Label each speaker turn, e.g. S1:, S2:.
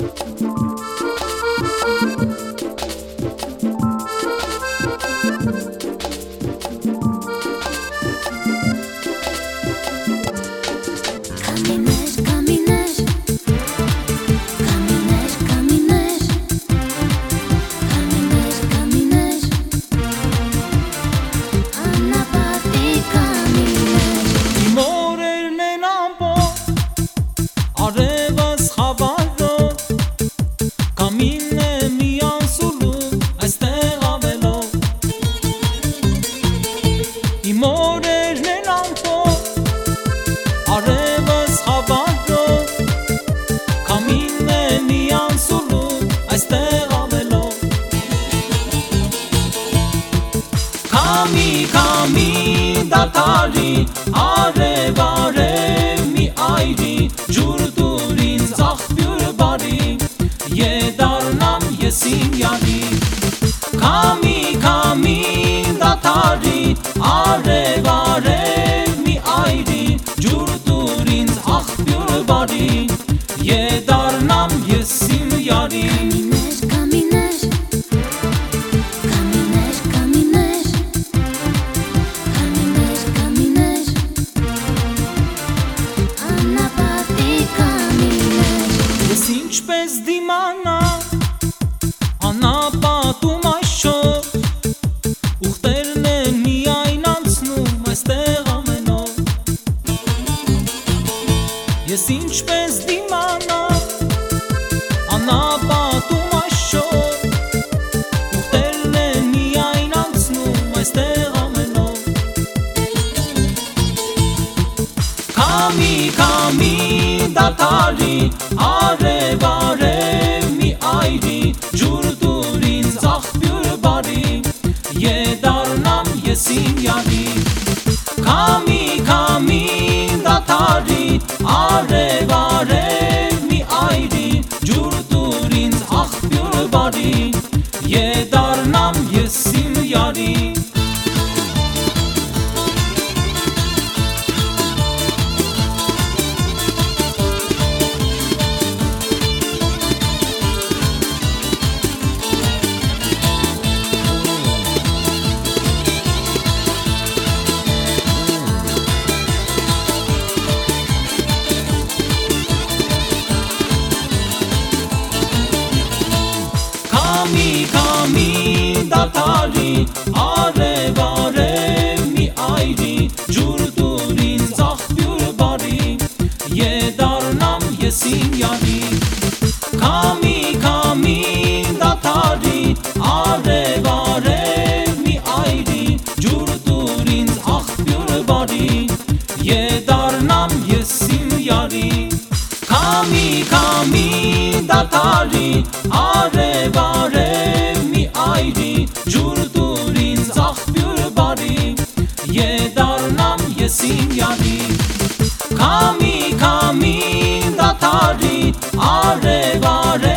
S1: Քամի դատարի արև արև մի այրի ջուր դուր ինձ աղբյուր բարի եդառնամ ես իմ յարի Քամի դատարի արև արև մի այրի ջուր դուր ինձ աղբյուր բարի եդառնամ ես իմ յարի Ինչպես դիմանա անապատում այսօր ուխտերն են միայն անցնում այստեղ ամենով Ես ինչպես դիմանա անապատում այսօր ուխտերն են միայն անցնում այստեղ ամենով Քամի դատարի արև արև մի այրի ջուր դուր ինձ աղբյուր բարի եդառնամ ես իմ յարի Քամի դատարի արև արև մի այրի ջուր դուր ինձ աղբյուր բարի եդառնամ ես իմ յարի Քամի դատարի արև արև մի այրի ջուր դուր ինձ աղբյուր բարի եդառնամ ես իմ յարի Քամի դատարի արև արև մի այրի ջուր դուր ինձ աղբյուր բարի եդառնամ ես իմ յարի Քամի դատարի արև արև մի այրի ջուր դուր ինձ աղբյուր բարի եդառնամ ես իմ յարի Քամի դատարի արև արև